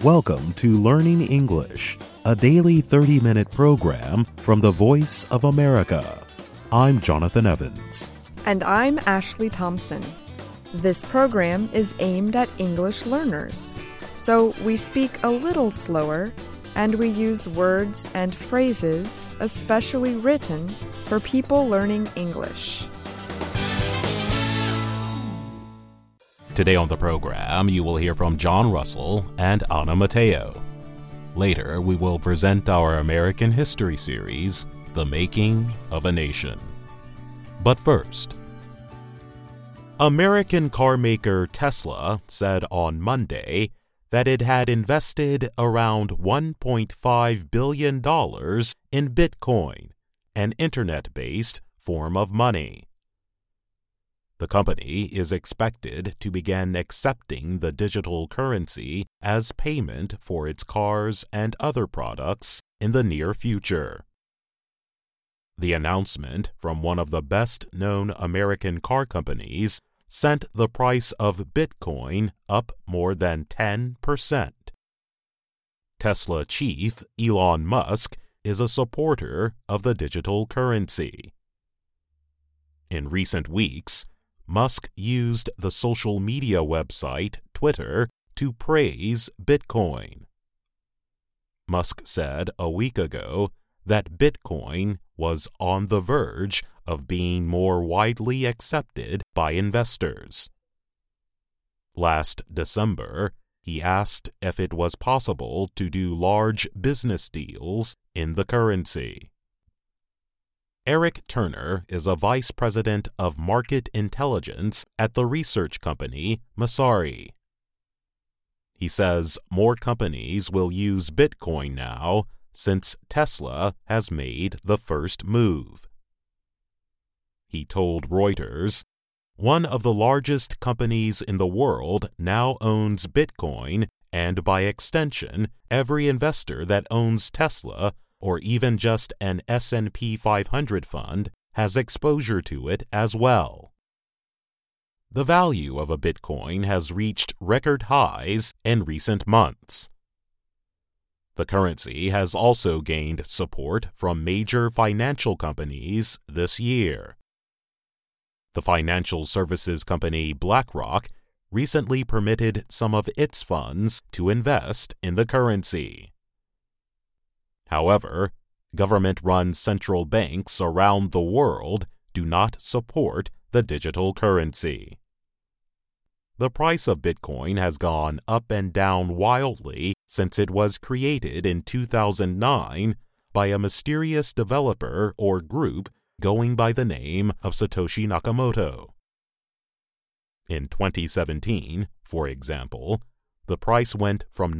Welcome to Learning English, a daily 30-minute program from the Voice of America. I'm Jonathan Evans. And I'm Ashley Thompson. This program is aimed at English learners, so we speak a little slower and we use words and phrases especially written for people learning English. Today on the program, you will hear from John Russell and Anna Mateo. Later, we will present our American history series, The Making of a Nation. But first, American carmaker Tesla said on Monday that it had invested around $1.5 billion in Bitcoin, an internet-based form of money. The company is expected to begin accepting the digital currency as payment for its cars and other products in the near future. The announcement from one of the best-known American car companies sent the price of Bitcoin up more than 10%. Tesla chief Elon Musk is a supporter of the digital currency. In recent weeks, Musk used the social media website Twitter to praise Bitcoin. Musk said a week ago that Bitcoin was on the verge of being more widely accepted by investors. Last December, he asked if it was possible to do large business deals in the currency. Eric Turner is a vice president of market intelligence at the research company Messari. He says more companies will use Bitcoin now since Tesla has made the first move. He told Reuters, "One of the largest companies in the world now owns Bitcoin, and by extension, every investor that owns Tesla or even just an S&P 500 fund, has exposure to it as well." The value of a Bitcoin has reached record highs in recent months. The currency has also gained support from major financial companies this year. The financial services company BlackRock recently permitted some of its funds to invest in the currency. However, government-run central banks around the world do not support the digital currency. The price of Bitcoin has gone up and down wildly since it was created in 2009 by a mysterious developer or group going by the name of Satoshi Nakamoto. In 2017, for example, the price went from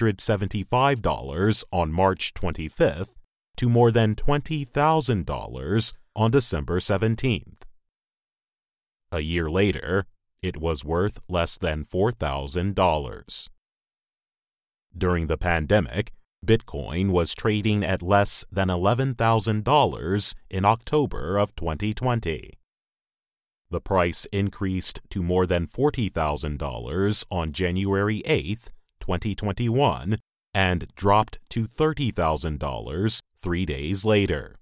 $975 on March 25th to more than $20,000 on December 17th. A year later, it was worth less than $4,000. During the pandemic, Bitcoin was trading at less than $11,000 in October of 2020. The price increased to more than $40,000 on January 8, 2021, and dropped to $30,000 3 days later.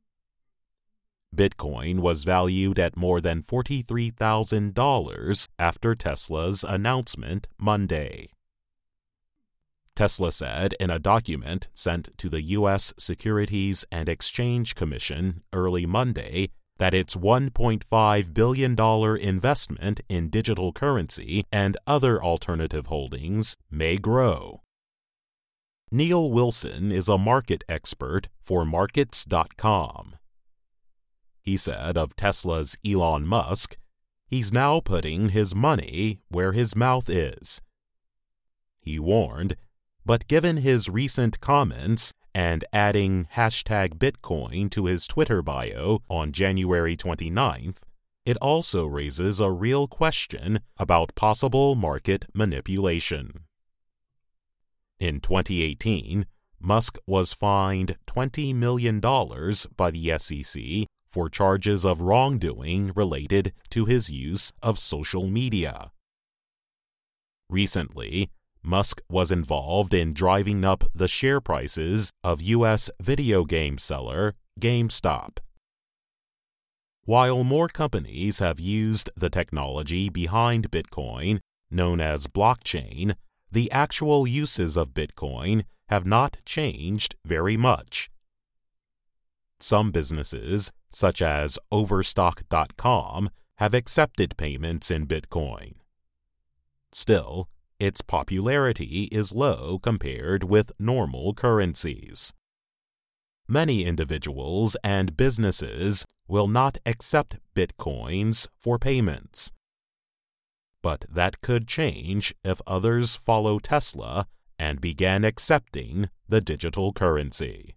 Bitcoin was valued at more than $43,000 after Tesla's announcement Monday. Tesla said in a document sent to the U.S. Securities and Exchange Commission early Monday that its $1.5 billion investment in digital currency and other alternative holdings may grow. Neil Wilson is a market expert for Markets.com. He said of Tesla's Elon Musk, "He's now putting his money where his mouth is." He warned, but given his recent comments and adding #Bitcoin to his Twitter bio on January 29th, it also raises a real question about possible market manipulation. In 2018, Musk was fined $20 million by the SEC for charges of wrongdoing related to his use of social media. Recently, Musk was involved in driving up the share prices of U.S. video game seller GameStop. While more companies have used the technology behind Bitcoin, known as blockchain, the actual uses of Bitcoin have not changed very much. Some businesses, such as Overstock.com, have accepted payments in Bitcoin. Still, its popularity is low compared with normal currencies. Many individuals and businesses will not accept Bitcoins for payments. But that could change if others follow Tesla and began accepting the digital currency.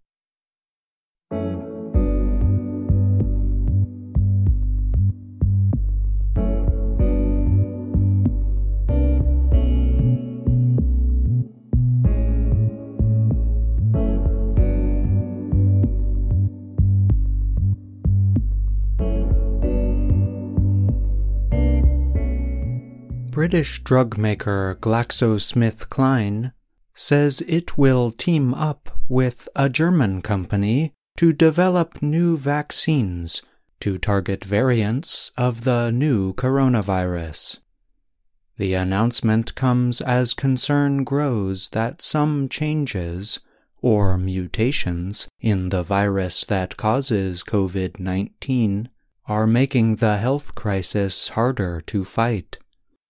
British drug maker GlaxoSmithKline says it will team up with a German company to develop new vaccines to target variants of the new coronavirus. The announcement comes as concern grows that some changes or mutations in the virus that causes COVID-19 are making the health crisis harder to fight.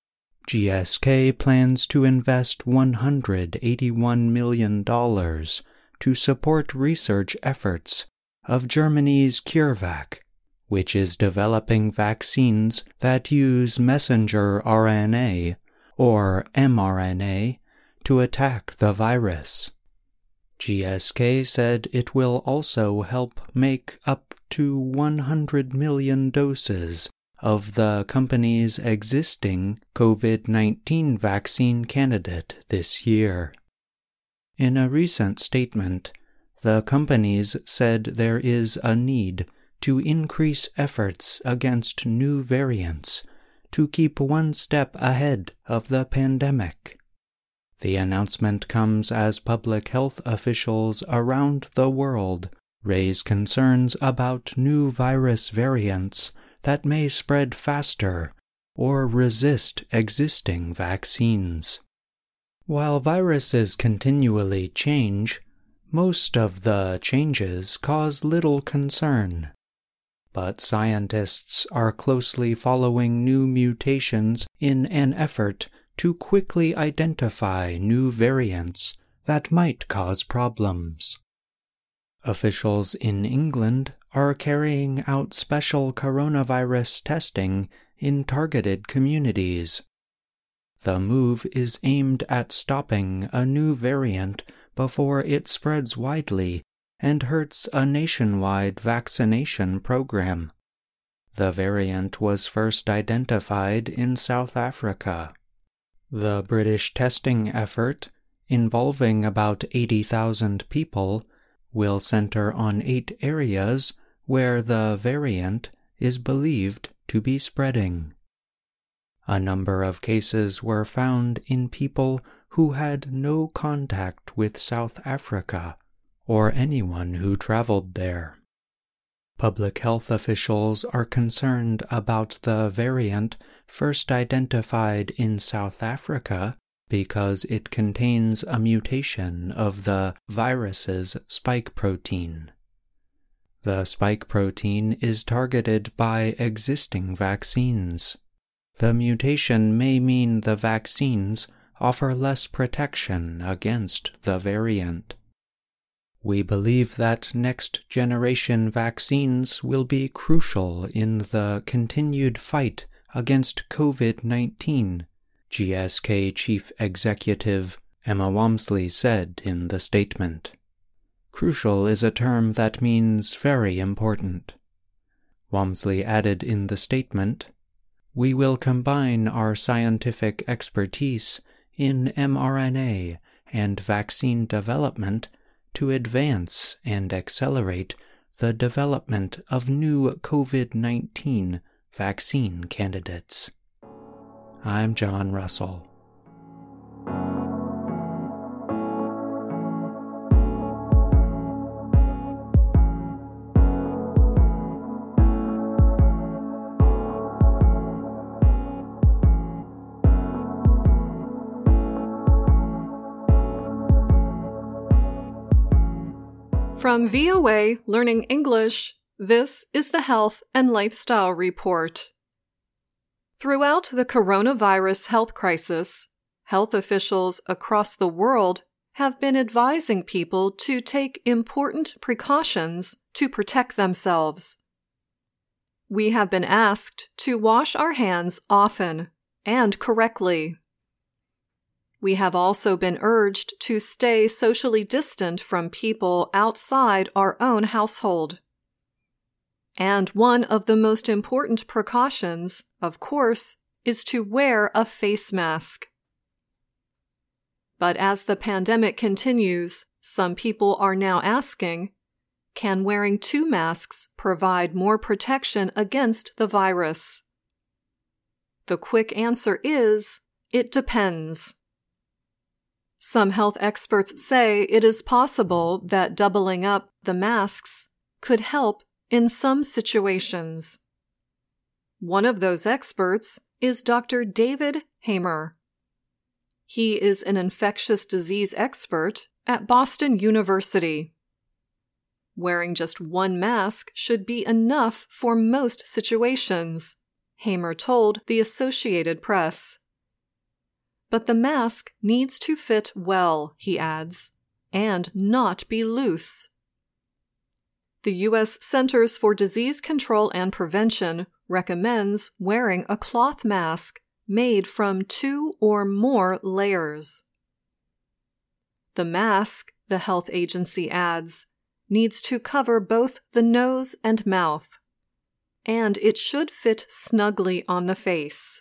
GSK plans to invest $181 million to support research efforts of Germany's CureVac, which is developing vaccines that use messenger RNA, or mRNA, to attack the virus. GSK said it will also help make up to 100 million doses of the company's existing COVID-19 vaccine candidate this year. In a recent statement, the companies said there is a need to increase efforts against new variants to keep one step ahead of the pandemic. The announcement comes as public health officials around the world raise concerns about new virus variants that may spread faster or resist existing vaccines. While viruses continually change, most of the changes cause little concern. But scientists are closely following new mutations in an effort to quickly identify new variants that might cause problems. Officials in England are carrying out special coronavirus testing in targeted communities. The move is aimed at stopping a new variant before it spreads widely and hurts a nationwide vaccination program. The variant was first identified in South Africa. The British testing effort, involving about 80,000 people, will center on 8 areas where the variant is believed to be spreading. A number of cases were found in people who had no contact with South Africa or anyone who traveled there. Public health officials are concerned about the variant first identified in South Africa because it contains a mutation of the virus's spike protein. The spike protein is targeted by existing vaccines. The mutation may mean the vaccines offer less protection against the variant. We believe that next-generation vaccines will be crucial in the continued fight against COVID-19, GSK Chief Executive Emma Walmsley said in the statement. Crucial is a term that means very important. Walmsley added in the statement, "We will combine our scientific expertise in mRNA and vaccine development to advance and accelerate the development of new COVID-19 vaccine candidates." I'm John Russell. From VOA Learning English, this is the Health and Lifestyle Report. Throughout the coronavirus health crisis, health officials across the world have been advising people to take important precautions to protect themselves. We have been asked to wash our hands often and correctly. We have also been urged to stay socially distant from people outside our own household. And one of the most important precautions, of course, is to wear a face mask. But as the pandemic continues, some people are now asking, can wearing 2 masks provide more protection against the virus? The quick answer is, it depends. Some health experts say it is possible that doubling up the masks could help in some situations. One of those experts is Dr. David Hamer. He is an infectious disease expert at Boston University. Wearing just 1 mask should be enough for most situations, Hamer told the Associated Press. But the mask needs to fit well, he adds, and not be loose. The U.S. Centers for Disease Control and Prevention recommends wearing a cloth mask made from 2 or more layers. The mask, the health agency adds, needs to cover both the nose and mouth, and it should fit snugly on the face.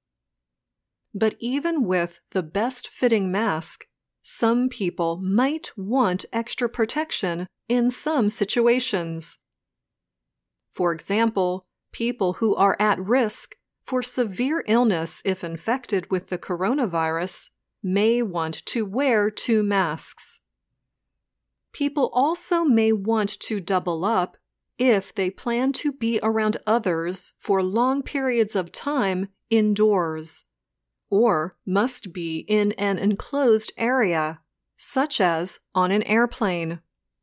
But even with the best-fitting mask, some people might want extra protection in some situations. For example, people who are at risk for severe illness if infected with the coronavirus may want to wear 2 masks. People also may want to double up if they plan to be around others for long periods of time indoors, or must be in an enclosed area, such as on an airplane.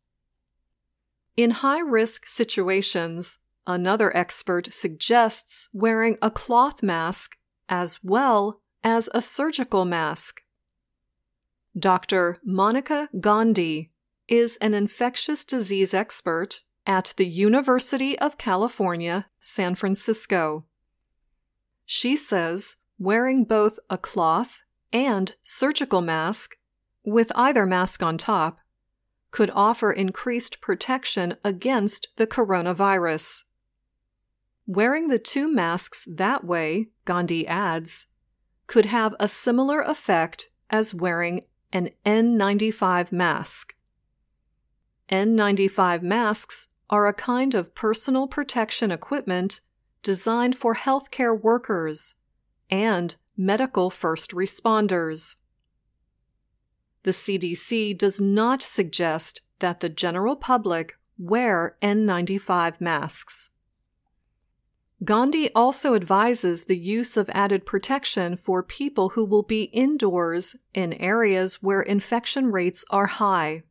In high-risk situations, another expert suggests wearing a cloth mask as well as a surgical mask. Dr. Monica Gandhi is an infectious disease expert at the University of California, San Francisco. She says wearing both a cloth and surgical mask, with either mask on top, could offer increased protection against the coronavirus. Wearing the 2 masks that way, Gandhi adds, could have a similar effect as wearing an N95 mask. N95 masks are a kind of personal protection equipment designed for healthcare workers and medical first responders. The CDC does not suggest that the general public wear N95 masks. Gandhi also advises the use of added protection for people who will be indoors in areas where infection rates are high.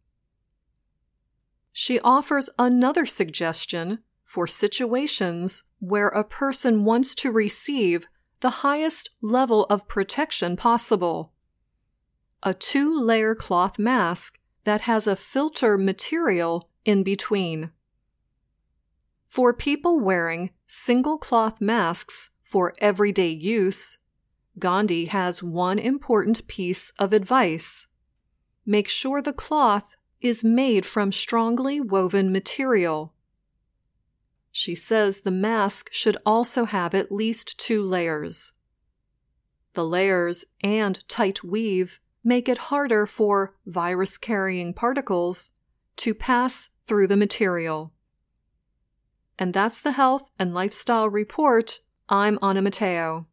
She offers another suggestion for situations where a person wants to receive the highest level of protection possible: a 2-layer cloth mask that has a filter material in between. For people wearing single cloth masks for everyday use, Gandhi has one important piece of advice: make sure the cloth is made from strongly woven material. She says the mask should also have at least 2 layers. The layers and tight weave make it harder for virus-carrying particles to pass through the material. And that's the Health and Lifestyle Report. I'm Anna Matteo.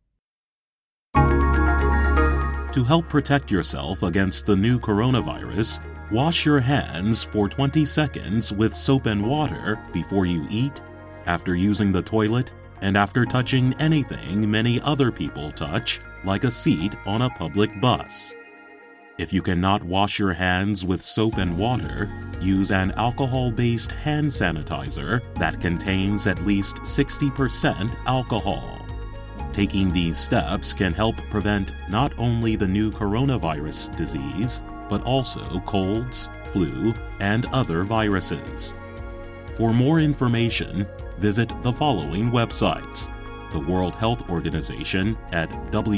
To help protect yourself against the new coronavirus, wash your hands for 20 seconds with soap and water before you eat, after using the toilet, and after touching anything many other people touch, like a seat on a public bus. If you cannot wash your hands with soap and water, use an alcohol-based hand sanitizer that contains at least 60% alcohol. Taking these steps can help prevent not only the new coronavirus disease, but also colds, flu, and other viruses. For more information, visit the following websites: the World Health Organization at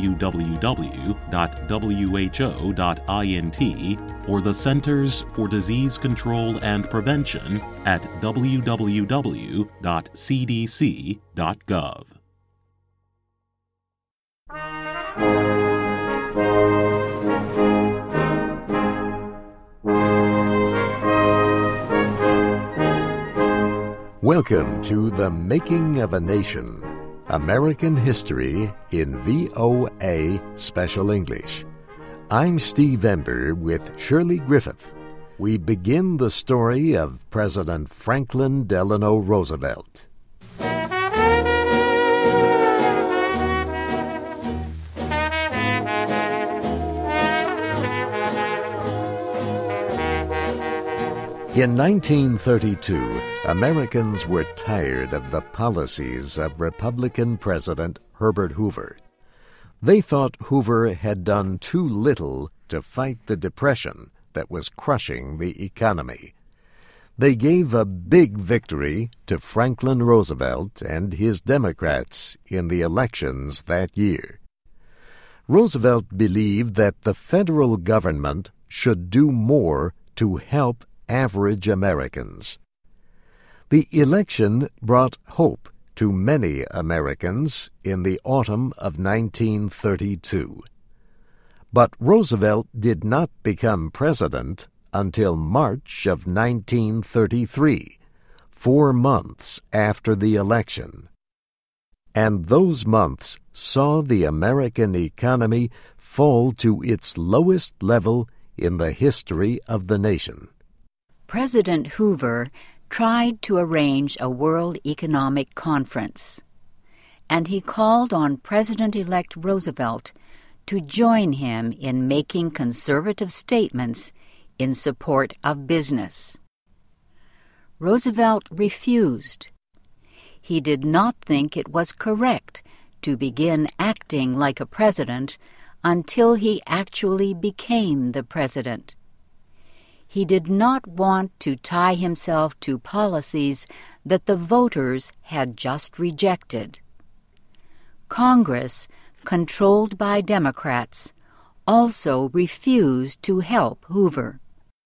www.who.int or the Centers for Disease Control and Prevention at www.cdc.gov. Welcome to The Making of a Nation, American History in VOA Special English. I'm Steve Ember with Shirley Griffith. We begin the story of President Franklin Delano Roosevelt. In 1932, Americans were tired of the policies of Republican President Herbert Hoover. They thought Hoover had done too little to fight the Depression that was crushing the economy. They gave a big victory to Franklin Roosevelt and his Democrats in the elections that year. Roosevelt believed that the federal government should do more to help average Americans. The election brought hope to many Americans in the autumn of 1932. But Roosevelt did not become president until March of 1933, 4 months after the election. And those months saw the American economy fall to its lowest level in the history of the nation. President Hoover tried to arrange a World Economic Conference, and he called on President-elect Roosevelt to join him in making conservative statements in support of business. Roosevelt refused. He did not think it was correct to begin acting like a president until he actually became the president. He did not want to tie himself to policies that the voters had just rejected. Congress, controlled by Democrats, also refused to help Hoover.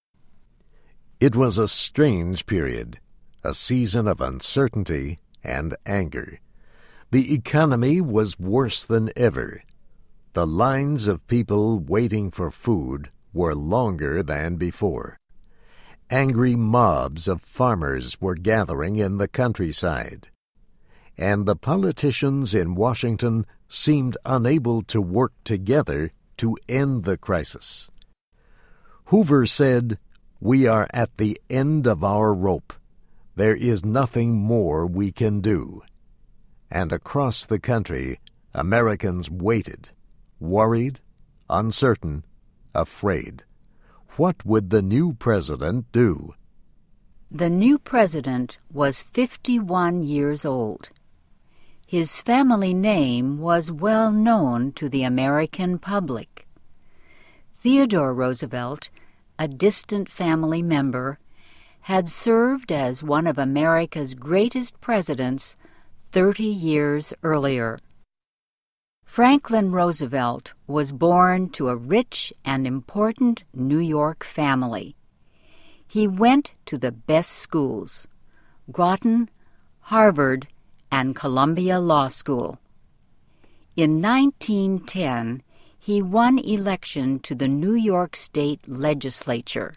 It was a strange period, a season of uncertainty and anger. The economy was worse than ever. The lines of people waiting for food were longer than before. Angry mobs of farmers were gathering in the countryside, and the politicians in Washington seemed unable to work together to end the crisis. Hoover said, "We are at the end of our rope. There is nothing more we can do." And across the country, Americans waited, worried, uncertain, afraid. What would the new president do? The new president was 51 years old. His family name was well known to the American public. Theodore Roosevelt, a distant family member, had served as one of America's greatest presidents 30 years earlier. Franklin Roosevelt was born to a rich and important New York family. He went to the best schools, Groton, Harvard, and Columbia Law School. In 1910, he won election to the New York State Legislature.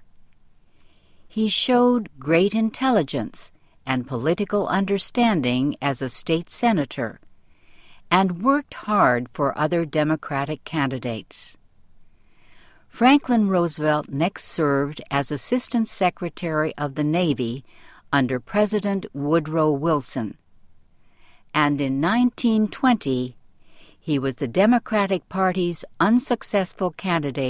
He showed great intelligence and political understanding as a state senator, and worked hard for other Democratic candidates. Franklin Roosevelt next served as Assistant Secretary of the Navy under President Woodrow Wilson. And in 1920, he was the Democratic Party's unsuccessful candidate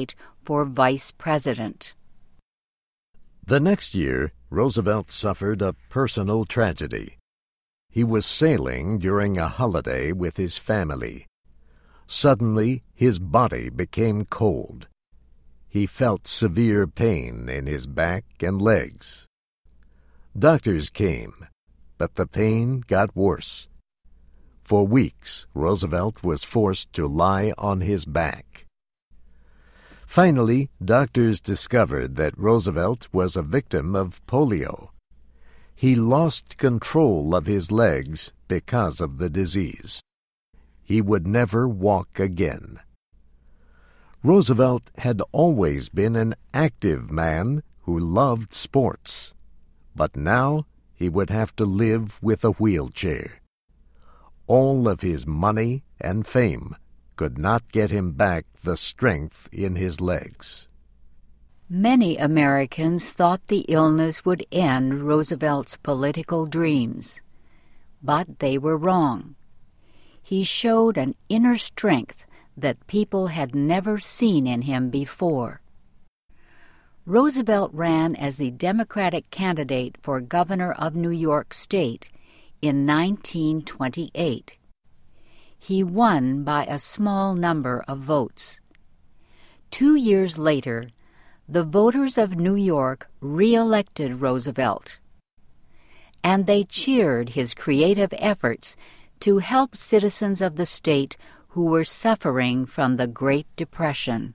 for vice president. The next year, Roosevelt suffered a personal tragedy. He was sailing during a holiday with his family. Suddenly, his body became cold. He felt severe pain in his back and legs. Doctors came, but the pain got worse. For weeks, Roosevelt was forced to lie on his back. Finally, doctors discovered that Roosevelt was a victim of polio. He lost control of his legs because of the disease. He would never walk again. Roosevelt had always been an active man who loved sports, but now he would have to live with a wheelchair. All of his money and fame could not get him back the strength in his legs. Many Americans thought the illness would end Roosevelt's political dreams, but they were wrong. He showed an inner strength that people had never seen in him before. Roosevelt ran as the Democratic candidate for governor of New York State in 1928. He won by a small number of votes. 2 years later, the voters of New York re-elected Roosevelt, and they cheered his creative efforts to help citizens of the state who were suffering from the Great Depression.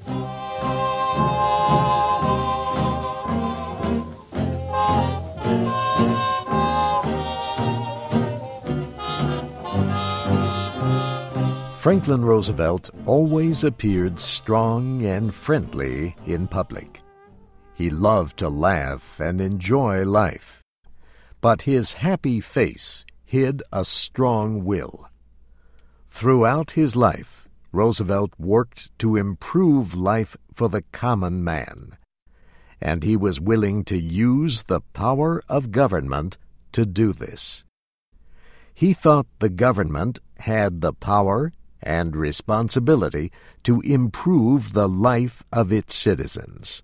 Franklin Roosevelt always appeared strong and friendly in public. He loved to laugh and enjoy life, but his happy face hid a strong will. Throughout his life, Roosevelt worked to improve life for the common man, and he was willing to use the power of government to do this. He thought the government had the power and responsibility to improve the life of its citizens.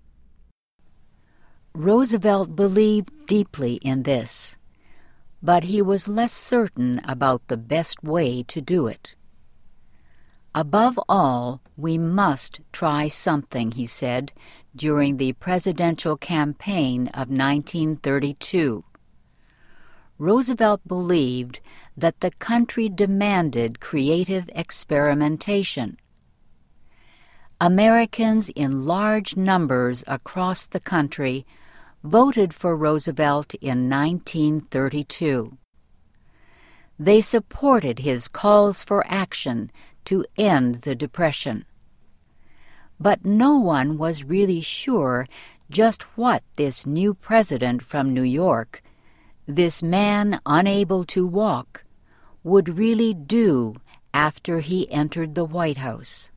Roosevelt believed deeply in this, but he was less certain about the best way to do it. Above all, we must try something, he said during the presidential campaign of 1932. Roosevelt believed that the country demanded creative experimentation. Americans in large numbers across the country voted for Roosevelt in 1932. They supported his calls for action to end the Depression. But no one was really sure just what this new president from New York, this man unable to walk, would really do after he entered the White House.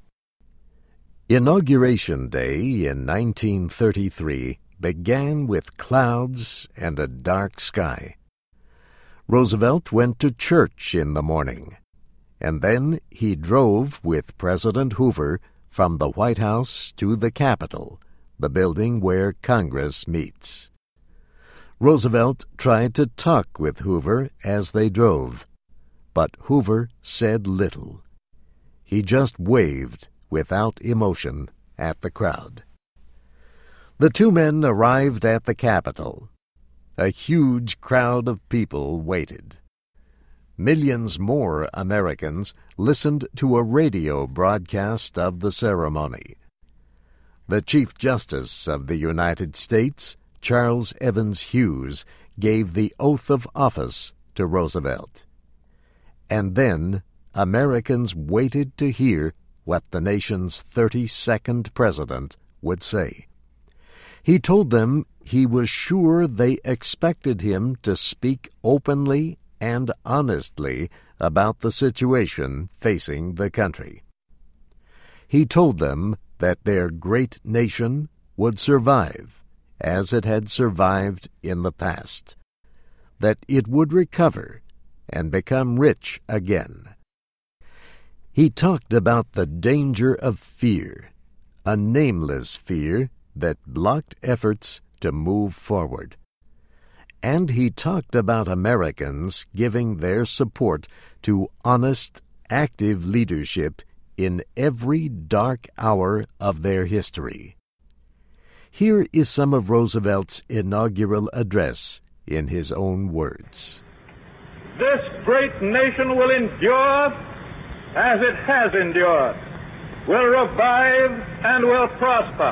Inauguration Day in 1933 began with clouds and a dark sky. Roosevelt went to church in the morning, and then he drove with President Hoover from the White House to the Capitol, the building where Congress meets. Roosevelt tried to talk with Hoover as they drove, but Hoover said little. He just waved without emotion at the crowd. The two men arrived at the Capitol. A huge crowd of people waited. Millions more Americans listened to a radio broadcast of the ceremony. The Chief Justice of the United States, Charles Evans Hughes, gave the oath of office to Roosevelt. And then Americans waited to hear what the nation's 32nd president would say. He told them he was sure they expected him to speak openly and honestly about the situation facing the country. He told them that their great nation would survive as it had survived in the past, that it would recover and become rich again. He talked about the danger of fear, a nameless fear that blocked efforts to move forward. And he talked about Americans giving their support to honest, active leadership in every dark hour of their history. Here is some of Roosevelt's inaugural address in his own words. This great nation will endure as it has endured, will revive and will prosper.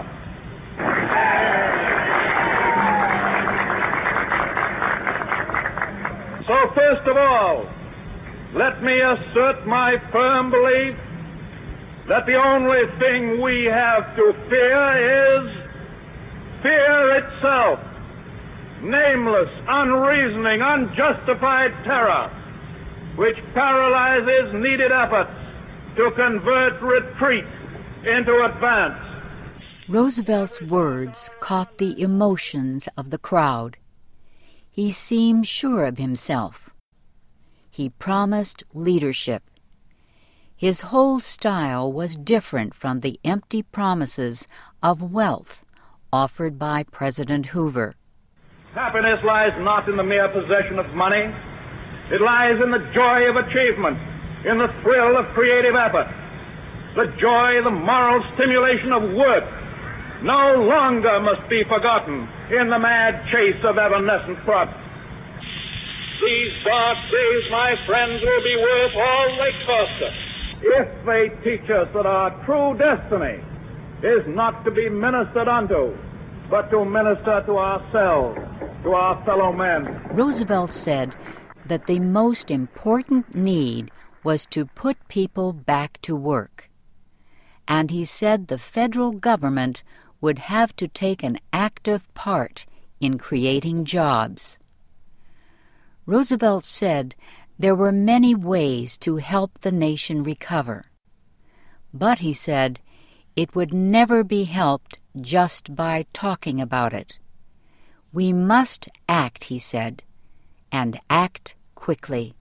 So first of all, let me assert my firm belief that the only thing we have to fear is fear itself. Nameless, unreasoning, unjustified terror, which paralyzes needed efforts to convert retreat into advance. Roosevelt's words caught the emotions of the crowd. He seemed sure of himself. He promised leadership. His whole style was different from the empty promises of wealth offered by President Hoover. Happiness lies not in the mere possession of money. It lies in the joy of achievement, in the thrill of creative effort, the joy, the moral stimulation of work. No longer must be forgotten in the mad chase of evanescent profit. These dark days, my friends, will be worth all they cost us if they teach us that our true destiny is not to be ministered unto, but to minister to ourselves, to our fellow men. Roosevelt said that the most important need was to put people back to work. And he said the federal government would have to take an active part in creating jobs. Roosevelt said there were many ways to help the nation recover. But, he said, it would never be helped just by talking about it. We must act, he said, and act quickly.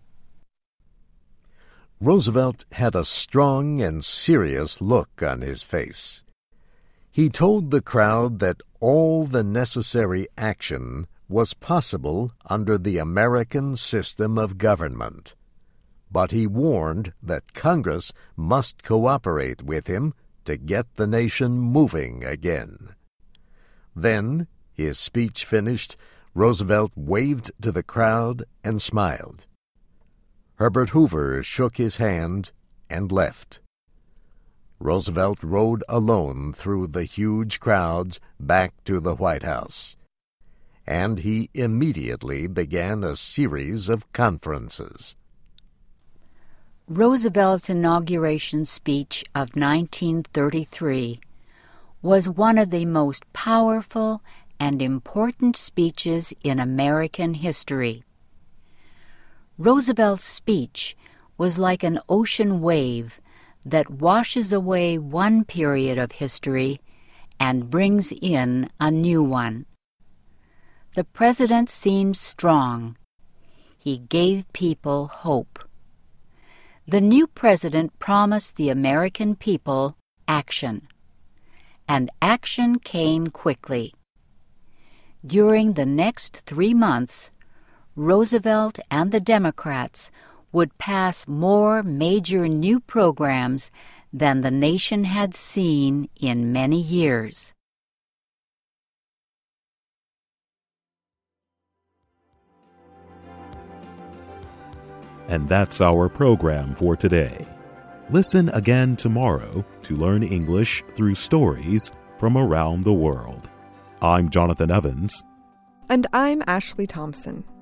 Roosevelt had a strong and serious look on his face. He told the crowd that all the necessary action was possible under the American system of government. But he warned that Congress must cooperate with him to get the nation moving again. Then, his speech finished, Roosevelt waved to the crowd and smiled. Herbert Hoover shook his hand and left. Roosevelt rode alone through the huge crowds back to the White House, and he immediately began a series of conferences. Roosevelt's inauguration speech of 1933 was one of the most powerful and important speeches in American history. Roosevelt's speech was like an ocean wave that washes away one period of history and brings in a new one. The president seemed strong. He gave people hope. The new president promised the American people action, and action came quickly. During the next 3 months, Roosevelt and the Democrats would pass more major new programs than the nation had seen in many years. And that's our program for today. Listen again tomorrow to learn English through stories from around the world. I'm Jonathan Evans. And I'm Ashley Thompson.